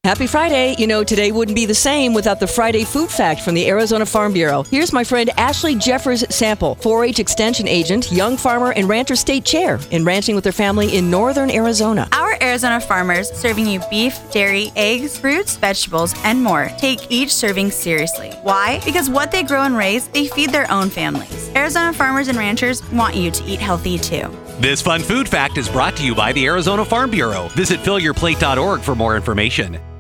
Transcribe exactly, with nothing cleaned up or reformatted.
Happy Friday. You know, today wouldn't be the same without the Friday Food Fact from the Arizona Farm Bureau. Here's my friend Ashley Jeffers Sample, four H Extension Agent, young farmer, and rancher state chair in ranching with her family in northern Arizona. Our Arizona farmers, serving you beef, dairy, eggs, fruits, vegetables, and more, take each serving seriously. Why? Because what they grow and raise, they feed their own families. Arizona farmers and ranchers want you to eat healthy too. This fun food fact is brought to you by the Arizona Farm Bureau. Visit fill your plate dot org for more information.